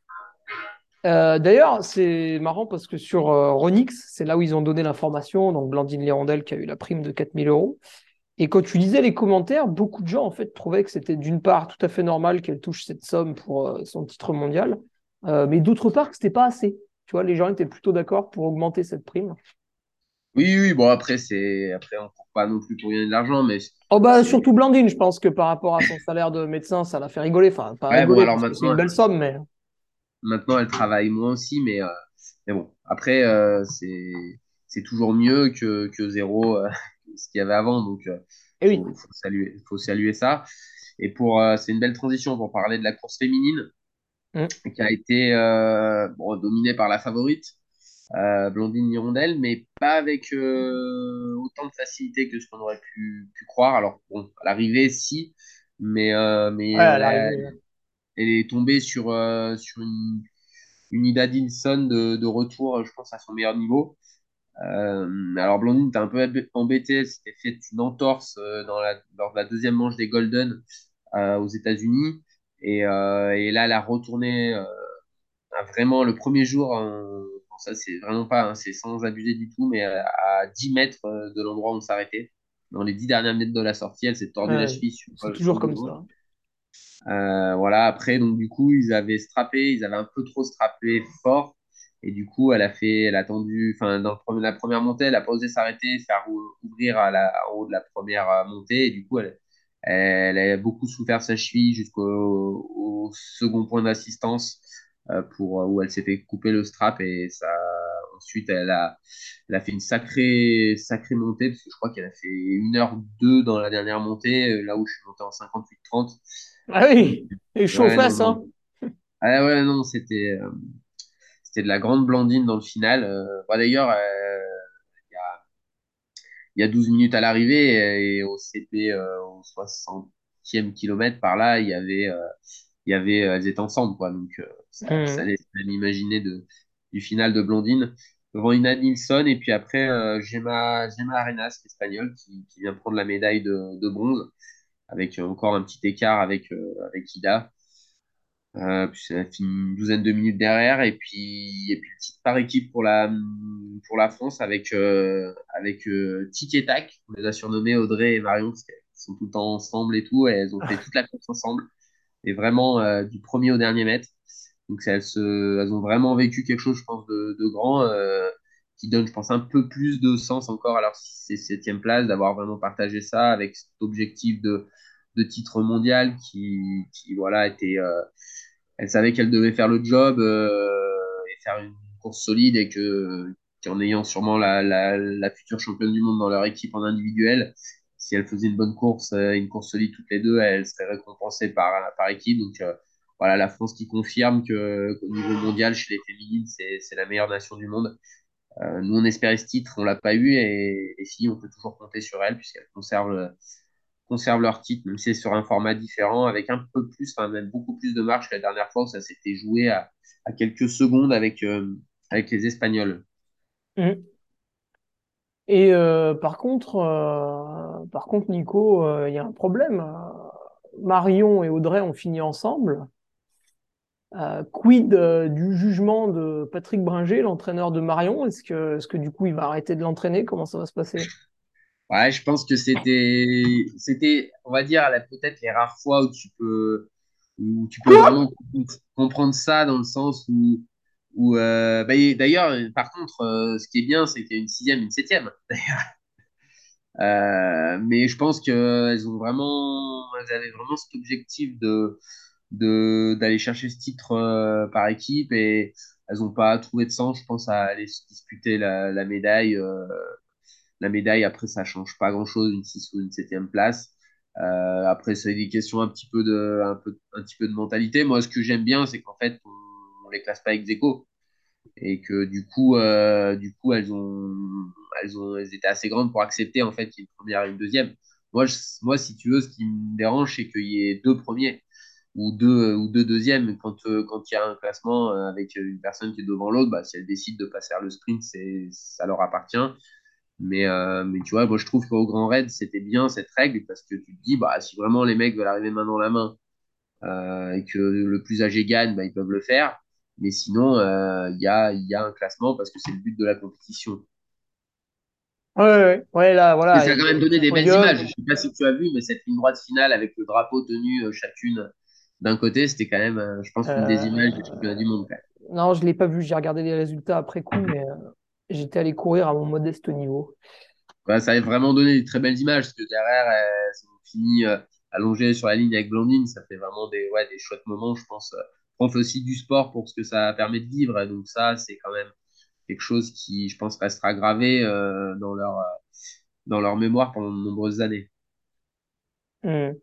Euh, d'ailleurs, c'est marrant parce que sur euh, Ronix, c'est là où ils ont donné l'information, donc Blandine Lérondelle qui a eu la prime de quatre mille euros. Et quand tu lisais les commentaires, beaucoup de gens en fait trouvaient que c'était d'une part tout à fait normal qu'elle touche cette somme pour euh, son titre mondial, euh, mais d'autre part que c'était pas assez. Tu vois, les gens étaient plutôt d'accord pour augmenter cette prime. Oui, oui, bon, après, c'est, après, on court pas non plus pour gagner de l'argent, mais Oh bah c'est, surtout Blandine, je pense que par rapport à son salaire de médecin, ça l'a fait rigoler. Enfin, pas ouais, bon, rigoler alors parce que c'est une maintenant, belle somme, mais maintenant, elle travaille moins aussi, mais, euh, mais bon, après, euh, c'est, c'est toujours mieux que, que zéro, euh, ce qu'il y avait avant, donc, euh, eh oui. faut, faut saluer, faut saluer ça. Et pour, euh, c'est une belle transition pour parler de la course féminine, Mm. qui a été euh, bon, dominée par la favorite, euh, Blandine Hirondelle, mais pas avec euh, autant de facilité que ce qu'on aurait pu, pu croire. Alors, bon, à l'arrivée, si, mais, euh, Ouais, mais à elle, a- l'arrivée. elle est tombée sur, euh, sur une, une Ida Dinson de, de retour, je pense, à son meilleur niveau. Euh, alors, Blandine était un peu embêtée, elle s'était fait une entorse euh, dans la, lors de la deuxième manche des Golden euh, aux États-Unis. Et, euh, et là, elle a retourné euh, ah, vraiment le premier jour, euh, bon, ça c'est vraiment pas, hein, c'est sans abuser du tout, mais à, à dix mètres euh, de l'endroit où on s'arrêtait, dans les dix dernières mètres de la sortie, elle s'est tordu la Ouais, cheville sur, c'est sur toujours le dos comme gauche. ça. Euh, voilà, après, donc du coup, ils avaient strappé, ils avaient un peu trop strappé fort. Et du coup, elle a fait, elle a tendu, enfin, dans le premier- la première montée, elle a pas osé s'arrêter, faire ou- ouvrir à la, en haut de la première euh, montée. Et du coup, elle, elle a beaucoup souffert sa cheville jusqu'au au second point d'assistance euh, pour où elle s'est fait couper le strap et ça. Ensuite, elle a, elle a fait une sacrée, sacrée montée parce que je crois qu'elle a fait une heure deux dans la dernière montée, euh, là où je suis monté en cinquante-huit trente. Ah Donc, oui, et chaud aux ouais, non, fesses, non. hein. Ah ouais, non, c'était euh, c'était de la grande Blandine dans le final. Euh, bah, d'ailleurs, euh, il y a, il y a douze minutes à l'arrivée et au C P, euh, au soixantième kilomètre par là, il y avait, euh, il y avait, euh, elles étaient ensemble, quoi. Donc, euh, ça, ça Hmm. laisse même imaginer de, du final de Blandine devant Ina Nilsson. Et puis après, euh, Gemma, Gemma Arenas, espagnole, qui, qui vient prendre la médaille de, de bronze avec encore un petit écart avec, euh, avec Ida. Euh, puis ça a fini une douzaine de minutes derrière. Et puis, et puis petite par équipe pour la, pour la France avec, euh, avec euh, Tic et Tac. On les a surnommés Audrey et Marion parce qu'elles sont tout le temps ensemble et tout. Et elles ont fait toute la course ensemble. Et vraiment euh, du premier au dernier mètre. Donc elles, se, elles ont vraiment vécu quelque chose, je pense, de, de grand euh, qui donne, je pense, un peu plus de sens encore à leur ces septième place, d'avoir vraiment partagé ça avec cet objectif de, de titre mondial qui, qui voilà, était, euh, elle savait qu'elle devait faire le job euh, et faire une course solide et que qu'en ayant sûrement la, la, la future championne du monde dans leur équipe en individuel, si elle faisait une bonne course, euh, une course solide toutes les deux, elle serait récompensée par, par équipe. Donc euh, voilà, la France qui confirme que qu'au niveau mondial, chez les féminines, c'est, c'est la meilleure nation du monde. Euh, nous, on espérait ce titre, on l'a pas eu, et, et si, on peut toujours compter sur elle, puisqu'elle conserve, conserve leur titre, même si c'est sur un format différent, avec un peu plus, enfin même beaucoup plus de marge que la dernière fois où ça s'était joué à, à quelques secondes avec, euh, avec les Espagnols. Hmm. Et euh, par contre, euh, par contre, Nico, euh, il y a un problème. Euh, Marion et Audrey ont fini ensemble. Euh, quid euh, du jugement de Patrick Bringer, l'entraîneur de Marion? Est-ce que, est-ce que du coup il va arrêter de l'entraîner? Comment ça va se passer? Ouais, je pense que c'était, c'était, on va dire, la- peut-être les rares fois où tu peux, où tu peux Quoi? vraiment comprendre ça dans le sens où, où euh, bah, et d'ailleurs, par contre, euh, ce qui est bien, c'est qu'il y a une sixième, une septième. Euh, mais je pense qu'elles ont vraiment, elles avaient vraiment cet objectif de, de, d'aller chercher ce titre euh, par équipe et elles n'ont pas trouvé de sens, je pense, à aller se disputer la, la médaille. Euh, la médaille, après, ça change pas grand-chose, une six ou une septième place. Euh, après, c'est des questions un petit peu de, un peu, un petit peu de mentalité. Moi, ce que j'aime bien, c'est qu'en fait, on, on les classe pas ex aequo et que du coup, euh, du coup, elles ont, elles ont, elles étaient assez grandes pour accepter en fait qu'il y ait une première et une deuxième. Moi, je, moi, si tu veux, ce qui me dérange, c'est qu'il y ait deux premiers ou deux ou deux deuxièmes quand euh, quand il y a un classement euh, avec une personne qui est devant l'autre, bah, si elle décide de passer faire le sprint, c'est ça leur appartient. Mais euh, mais tu vois, moi je trouve qu'au Grand Raid, c'était bien cette règle parce que tu te dis, bah si vraiment les mecs veulent arriver main dans la main euh, et que le plus âgé gagne, bah, ils peuvent le faire. Mais sinon, euh, il y a, il y a un classement parce que c'est le but de la compétition. Ouais, ouais, ouais. Ouais, là, Et voilà, ça il a y a quand des même donné petits des belles images. podiums. Je ne sais pas si tu as vu, mais cette ligne droite finale avec le drapeau tenu euh, chacune d'un côté, c'était quand même, euh, je pense, une des images des Euh, championnats du monde. Quand même. non, je l'ai pas vu. J'ai regardé les résultats après coup, mais euh, j'étais allé courir à mon modeste niveau. Bah, ça a vraiment donné des très belles images parce que derrière, elles ont fini euh, allongées sur la ligne avec Blandine. Ça fait vraiment des, ouais, des chouettes moments, je pense. Euh, on fait aussi du sport pour ce que ça permet de vivre. Et donc ça, c'est quand même quelque chose qui, je pense, restera gravé euh, dans leur, euh, dans leur mémoire pendant de nombreuses années. Hmm.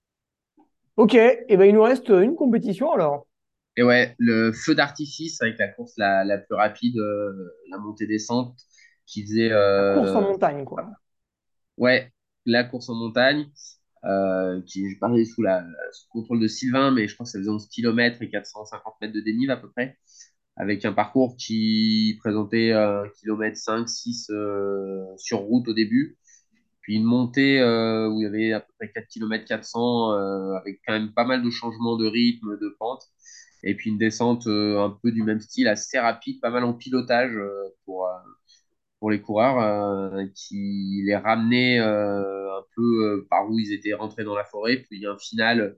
Ok, et ben il nous reste une compétition alors. Et ouais, le feu d'artifice avec la course la, la plus rapide, euh, la montée-descente, qui faisait, La course en euh, montagne, quoi. ouais, la course en montagne, euh, qui, je parlais sous la, sous le contrôle de Sylvain, mais je crois que ça faisait onze kilomètres et quatre cent cinquante mètres de dénive à peu près, avec un parcours qui présentait un kilomètre cinq, six euh, sur route au début, puis une montée euh, où il y avait à peu près quatre kilomètres quatre cents, euh, avec quand même pas mal de changements de rythme, de pente. Et puis une descente euh, un peu du même style, assez rapide, pas mal en pilotage euh, pour, euh, pour les coureurs, euh, qui les ramenait euh, un peu euh, par où ils étaient rentrés dans la forêt. Puis un final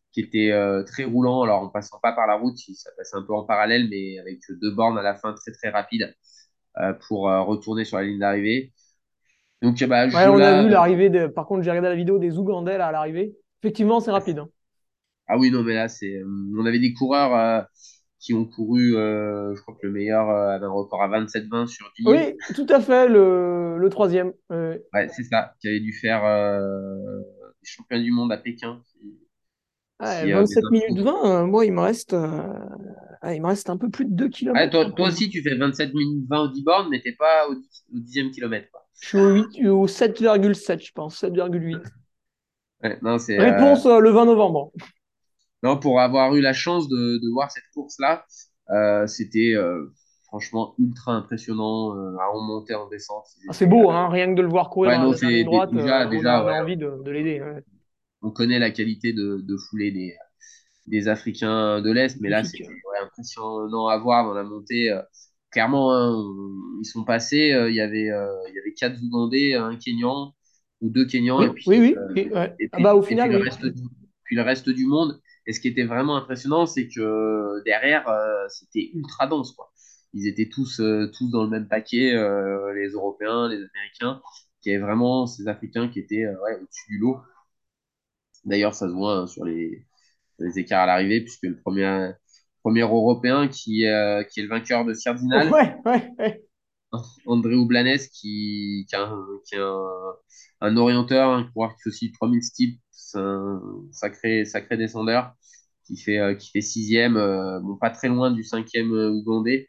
qui était euh, très roulant. Alors, en passant pas par la route, ça passait un peu en parallèle, mais avec deux bornes à la fin très, très rapides euh, pour euh, retourner sur la ligne d'arrivée. Donc, bah, ce Ouais, on a jeu-là, vu euh, l'arrivée de. Par contre, j'ai regardé la vidéo des Ougandais là, à l'arrivée. Effectivement, c'est rapide, hein. ah oui, non, mais là, c'est, euh, on avait des coureurs euh, qui ont couru, euh, je crois que le meilleur euh, avait un record à vingt-sept vingt sur dix mille. Oui, tout à fait, le, le troisième. Euh, Ouais, c'est ça, qui avait dû faire euh, les champions du monde à Pékin, si, ouais, si, euh, mes vingt-sept minutes infos. vingt, euh, moi, il me reste, euh, ah, il me reste un peu plus de deux Ouais, kilomètres toi, hein, toi pour le. aussi, tu fais vingt-sept minutes vingt au dix bornes, mais t'es pas au, dix- au dixième kilomètre, quoi. Je suis au, huit, au sept virgule sept, je pense, sept virgule huit. Ouais, non, c'est, euh, Réponse euh, le vingt novembre. non, pour avoir eu la chance de, de voir cette course-là, euh, c'était euh, franchement ultra impressionnant euh, à remonter en descente. Ils Ah, c'est étaient, beau, euh, hein, rien que de le voir courir ouais, dans, non, dans la c'est ligne dé- droite, déjà, euh, on a, déjà, on a ouais, envie de, de l'aider. Ouais. on connaît la qualité de, de foulée des, des Africains de l'Est, mais là, Magnifique. c'était ouais, impressionnant à voir dans la montée. euh, clairement, hein, on- ils sont passés. euh, Il y avait, euh, il y avait quatre Ougandais, un Kényan ou deux Kenyans, et Oui, oui, puis, oui. euh, Et, ouais. et Ah bah puis, au et puis final, le oui. reste du, puis le reste du monde. Et ce qui était vraiment impressionnant, c'est que derrière, euh, c'était ultra dense, quoi. Ils étaient tous, euh, tous dans le même paquet, euh, les Européens, les Américains, qui avaient vraiment ces Africains qui étaient euh, ouais, au-dessus du lot. D'ailleurs, ça se voit hein, sur les, les écarts à l'arrivée, puisque le premier, premier Européen qui, euh, qui est le vainqueur de Cardinal, Ouais, ouais, ouais. André Blanes, qui, qui, est un, qui est un, un orienteur, un coureur qui fait aussi trois mille steeps, c'est un sacré, sacré descendeur, qui fait, euh, qui fait sixième, euh, bon, pas très loin du cinquième euh, Ougandais,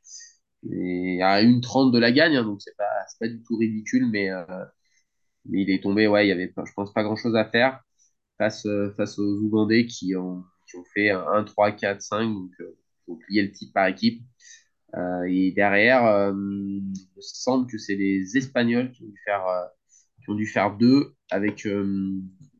et à une trente de la gagne, hein, donc c'est pas, c'est pas du tout ridicule, mais, euh, mais il est tombé, ouais, il y avait, pas- je pense, pas grand-chose à faire face, euh, face aux Ougandais qui ont, qui ont fait un un, trois, quatre, cinq, donc euh, faut plier le titre par équipe. Euh, et derrière, euh, il me semble que c'est les Espagnols qui ont dû faire, euh, qui ont dû faire deux avec, euh,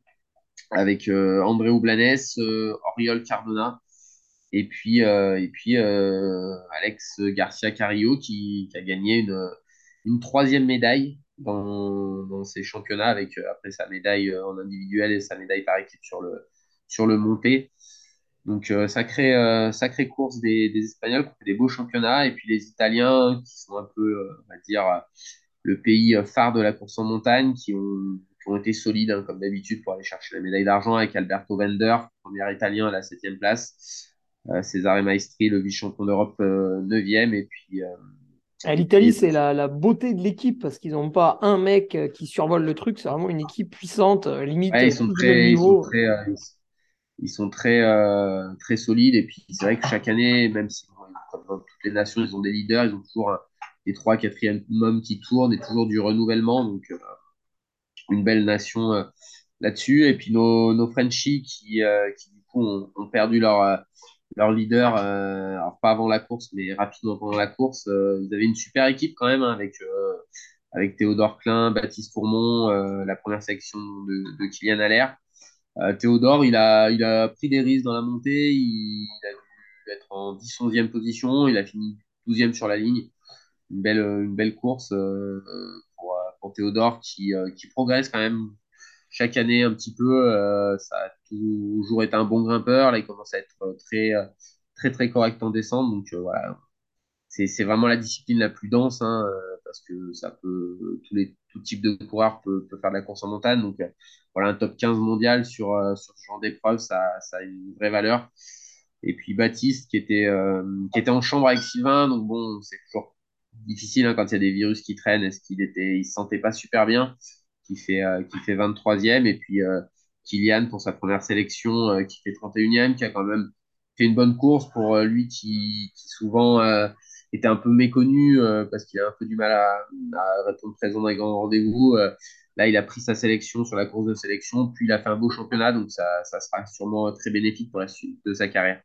avec euh, André Blanes, euh, Oriol Cardona et puis, euh, et puis euh, Alex Garcia Carrillo qui, qui a gagné une, une troisième médaille dans, dans ces championnats avec euh, après sa médaille euh, en individuel et sa médaille par équipe sur le, sur le monté. Donc, euh, sacrée, euh, sacrée course des, des Espagnols qui ont fait des beaux championnats. Et puis les Italiens qui sont un peu, euh, on va dire, euh, le pays euh, phare de la course en montagne, qui ont, qui ont été solides, hein, comme d'habitude, pour aller chercher la médaille d'argent avec Alberto Vender, premier italien à la septième place. Euh, Cesare Maestri, le vice-champion d'Europe, euh, neuvième. Et puis, euh, Ah, et puis l'Italie, les c'est la, la beauté de l'équipe parce qu'ils n'ont pas un mec euh, qui survole le truc. C'est vraiment une équipe puissante, euh, limite ouais, ils euh, sont tous du même très, ils sont niveau. très, euh, ils sont très, euh, très solides. Et puis, c'est vrai que chaque année, même si, bon, comme dans toutes les nations, ils ont des leaders, ils ont toujours un- des trois, quatrième hommes qui tournent et toujours du renouvellement. Donc, euh, une belle nation euh, là-dessus. Et puis, nos, nos Frenchies qui, euh, qui, du coup, ont, ont perdu leur, euh, leur leader, euh, alors pas avant la course, mais rapidement pendant la course. Euh, ils avaient une super équipe quand même, hein, avec, euh, avec Théodore Klein, Baptiste Fourmont, euh, la première sélection de, de Kylian Allaire. Euh, Théodore, il a, il a pris des risques dans la montée. Il, il a dû être en dix onzième position. Il a fini douzième sur la ligne. Une belle, une belle course euh, pour, euh, pour Théodore qui, euh, qui progresse quand même chaque année un petit peu. Euh, ça a toujours été un bon grimpeur. Là, il commence à être très, euh, très, très correct en descente. Donc euh, voilà, c'est, c'est vraiment la discipline la plus dense, hein, euh, parce que ça peut, tous les, tout type de coureur peut, peut faire de la course en montagne. Donc, euh, voilà, un top quinze mondial sur, euh, sur ce genre d'épreuve, ça, ça a une vraie valeur. Et puis Baptiste, qui était, euh, qui était en chambre avec Sylvain. Donc, bon, c'est toujours difficile hein, quand il y a des virus qui traînent. Est-ce qu'il était, il se sentait pas super bien, qui fait, euh, qui fait vingt-troisième. Et puis, euh, Kylian pour sa première sélection, euh, qui fait trente et unième, qui a quand même fait une bonne course pour euh, lui qui, qui souvent euh, était un peu méconnu euh, parce qu'il a un peu du mal à, à répondre présent dans les grands rendez-vous. Euh, là, il a pris sa sélection sur la course de sélection, puis il a fait un beau championnat, donc ça, ça sera sûrement très bénéfique pour la suite de sa carrière.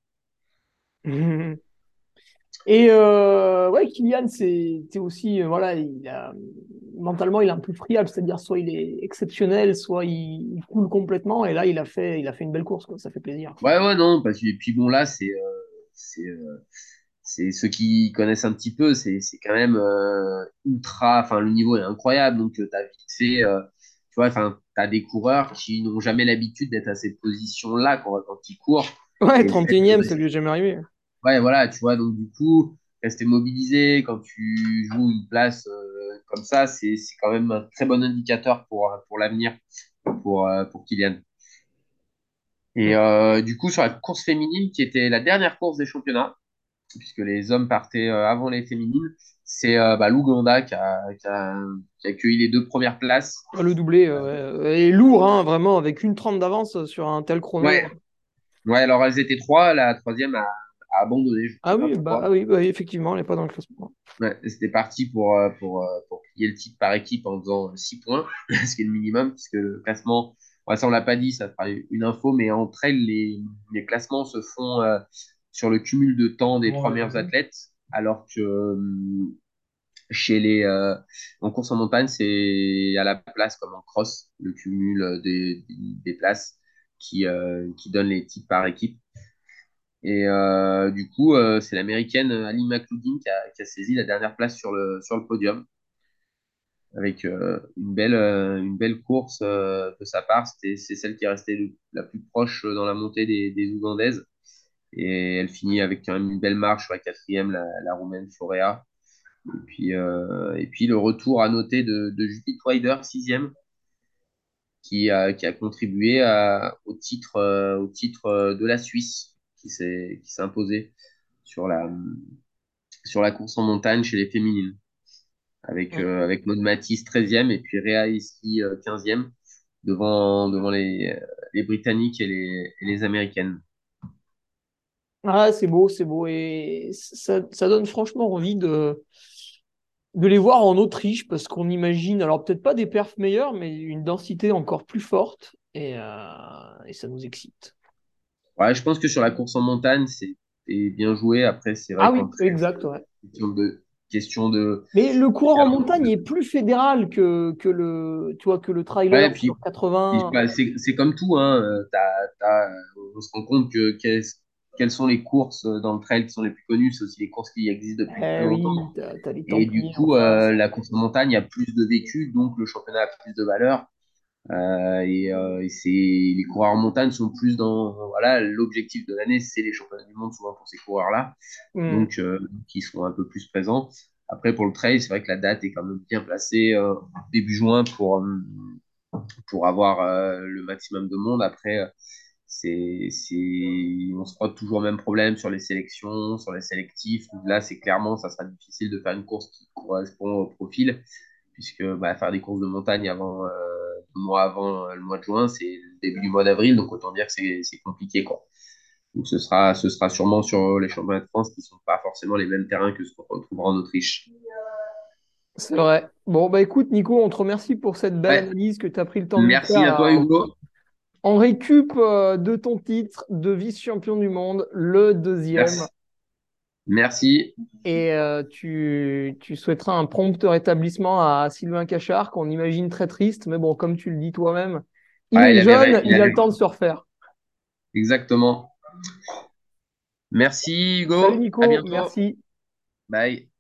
Et euh, ouais, Kylian, c'est c'est aussi, euh, voilà, il a, mentalement, il est un peu friable, c'est-à-dire soit il est exceptionnel, soit il, il coule complètement. Et là, il a fait, il a fait une belle course, quoi. Ça fait plaisir. Ouais, ouais, non, parce que, et puis bon, là, c'est, euh, c'est, euh, c'est ceux qui connaissent un petit peu, c'est, c'est quand même euh, ultra, enfin, le niveau est incroyable, donc tu as vite fait, euh, vois, enfin, tu as des coureurs qui n'ont jamais l'habitude d'être à cette position-là quand, quand ils courent. Ouais, Et le fait de trente et unième, ça rester- lui est jamais arrivé. ouais, voilà, tu vois, donc du coup, rester mobilisé quand tu joues une place euh, comme ça, c'est c'est quand même un très bon indicateur pour, pour l'avenir, pour, euh, pour Kylian. Et Mm. euh, du coup, sur la course féminine, qui était la dernière course des championnats, puisque les hommes partaient euh, avant les féminines, c'est euh, bah, l'Ouganda qui a, qui a, qui a accueilli les deux premières places. Ouais, le doublé euh, ouais. est lourd, hein, vraiment, avec une trente d'avance sur un tel chrono. Ouais, ouais, alors elles étaient trois, la troisième a, a abandonné, je ne Ah sais pas oui, bah, pourquoi. ah oui, bah, effectivement, elle n'est pas dans le classement. Ouais, c'était parti pour, euh, pour, euh, pour plier le titre par équipe en faisant six points, ce qui est le minimum, puisque le classement, ouais, ça on l'a pas dit, ça fera une info, mais entre elles, les, les classements se font euh, sur le cumul de temps des trois meilleurs Ouais. athlètes, alors que euh, chez les, euh, en course en montagne, c'est à la place comme en cross, le cumul euh, des, des places qui, euh, qui donne les titres par équipe. Et euh, du coup, euh, c'est l'américaine Ali McLaughlin qui a, qui a saisi la dernière place sur le, sur le podium avec euh, une belle, euh, une belle course euh, de sa part. C'était, c'est celle qui est restée le- la plus proche dans la montée des, des Ougandaises. Et elle finit avec quand même une belle marche sur la quatrième, la, la Roumaine Florea. Et puis, euh, et puis le retour à noter de, de Judith Wider, sixième, qui a, qui a contribué à- au titre, euh, au titre euh, de la Suisse, qui s'est, qui s'est imposé sur la, sur la course en montagne chez les féminines, avec, Mm. euh, avec Maud Matisse treizième et puis Réa Iski euh, quinzième devant, devant les, les Britanniques et les, et les Américaines. Ah, c'est beau, c'est beau. Et ça, ça donne franchement envie de, de les voir en Autriche parce qu'on imagine, alors peut-être pas des perfs meilleurs, mais une densité encore plus forte. Et, euh, et ça nous excite. Ouais, je pense que sur la course en montagne, c'est c'est bien joué. Après, c'est Ah vrai oui, qu'en trail, exact, ouais. question de, question de, Mais le de coureur faire en un peu montagne est de- plus fédéral que, que le, tu vois, que le Ouais, et trailer sur puis, puis, quatre-vingts. bah, c'est c'est comme tout, hein. euh, t'as- t'as- on se rend compte que qu'est-ce- quelles sont les courses dans le trail qui sont les plus connues, c'est aussi les courses qui existent depuis très Eh longtemps. oui, t'as, t'as les Et du Templiers en coup, face. euh, la course en montagne a plus de vécu, donc le championnat a plus de valeur. Euh, et euh, et c'est, les coureurs en montagne sont plus dans, voilà, l'objectif de l'année, c'est les championnats du monde souvent pour ces coureurs-là, Hmm. donc euh, qui sont un peu plus présents. Après, pour le trail, c'est vrai que la date est quand même bien placée, euh, début juin, pour, euh, pour avoir euh, le maximum de monde. Après, euh, c'est, c'est, on se frotte toujours le même problème sur les sélections, sur les sélectifs. Là, c'est clairement, ça sera difficile de faire une course qui correspond au profil, puisque bah, faire des courses de montagne avant, euh, deux mois avant euh, le mois de juin, c'est le début du mois d'avril, donc autant dire que c'est, c'est compliqué, quoi. Donc ce sera, ce sera sûrement sur les championnats de France qui sont pas forcément les mêmes terrains que ce qu'on retrouvera en Autriche. C'est vrai. Bon, bah écoute, Nico, on te remercie pour cette belle Ouais, analyse que tu as pris le temps de nous merci faire à toi, là, Hugo. en récup euh, de ton titre de vice-champion du monde, le deuxième. Merci. Merci. Et euh, tu, tu souhaiteras un prompt rétablissement à Sylvain Cachard, qu'on imagine très triste, mais bon, comme tu le dis toi-même, il Ouais, est il avait, ré- jeune, il il a avait, le temps de se refaire. exactement. Merci, Salut Hugo. À Nico, bientôt. merci. Bye.